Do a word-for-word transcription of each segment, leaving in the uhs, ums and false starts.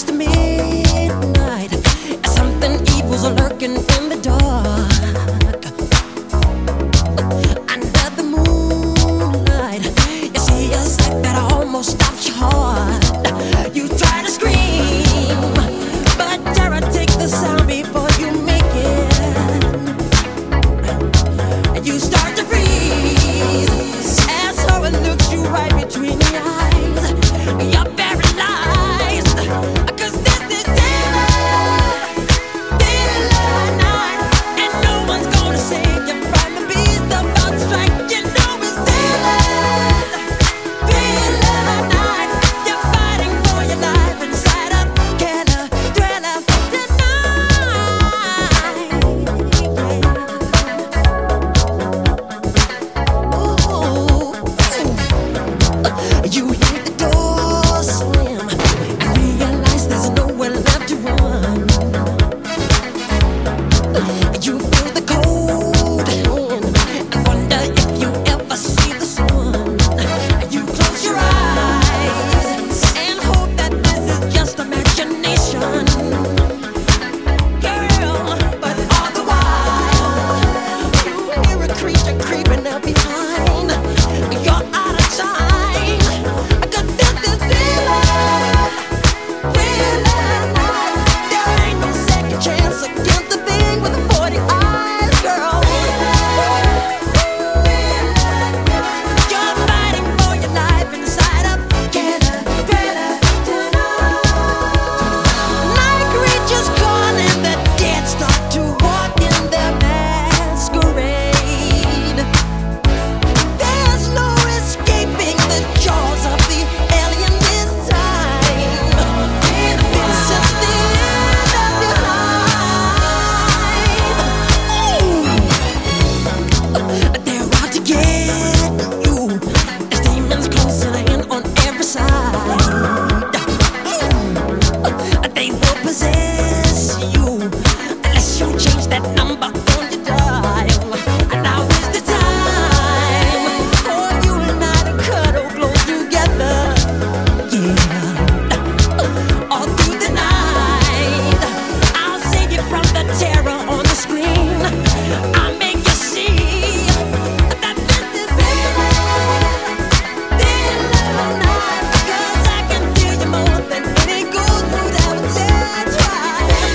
to midnight, something evil's lurking in the dark. Under the moonlight, you see a sight that almost stops your heart. You try to scream, but terror takes the sound before you make it. And you start to freeze as horror looks you right between the eyes. You're paralyzed, 'cause this is terror, terror night, and no one's gonna save you from the beast about to strike. You know it's terror, terror night. You're fighting for your life inside a killer thriller tonight. Ooh. You hear the door slam and realize there's nowhere left to run. You feel the cold hand and wonder if you ever see the sun. You close your eyes and hope that this is just imagination, girl. But all the while, you hear a creature creeping up behind. You're out of time, 'cause this is thriller, thriller night. There ain't no second chance against the thing with the forty eyes, girl. You're fighting for your life inside a killer thriller tonight. Night creatures calling, the dead start to walk in their masquerade. There's no escaping the jaws of the alien this time. This is the end of your life. Ooh. They're out to get you. There's demons closing in on every side. Ooh. They will possess you unless you change that number on your dial. Now is the time for you and I to cuddle close together. Yeah. All through the night, I'll save you from the terror on the screen. I'll make you see that this is thriller, thriller night. 'Cause I can feel you more than any goes through that dead trial.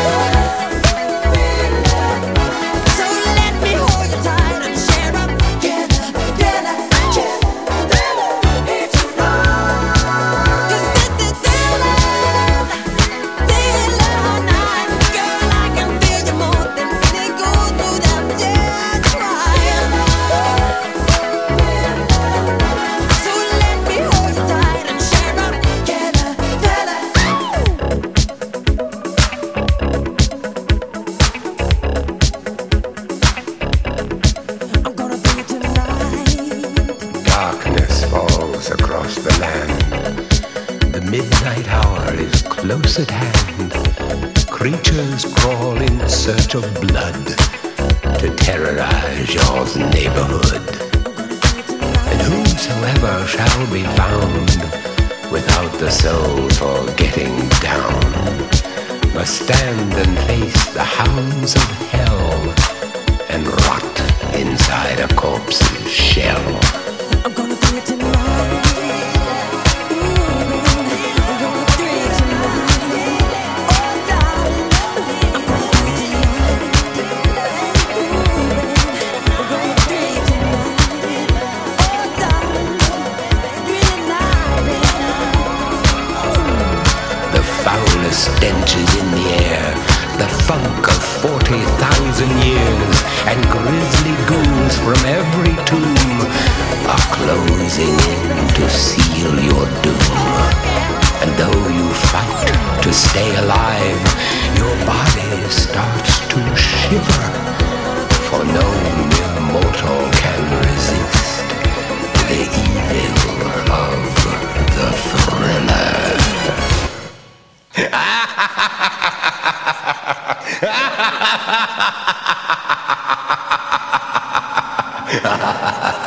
So let me hold you tight and share up together, together, together here tonight. 'Cause this is thriller, thriller night. Girl, I can feel you more than any goes through that dead trial. So let me hold you tight and share up together, together. I'm gonna do it tonight. Darkness falls across the land. The midnight hour is close at hand. Creatures crawl in search of blood to terrorize your neighborhood. And whosoever shall be found without the soul for getting down must stand and face the hounds of hell and rot inside a corpse's shell. I'm gonna do it tonight. Ooh, I'm gonna do it tonight. Oh, darling, I'm gonna do it tonight. Ooh, I'm gonna do it tonight. Oh, darling, do it tonight. The foulest stench is in the air, the funk of forty thousand years, and grisly ghouls from every tomb are closing in to seal your doom. And though you fight to stay alive, your body starts to shiver, for no mere mortal can resist the evil of the thriller. Ha ha ha ha!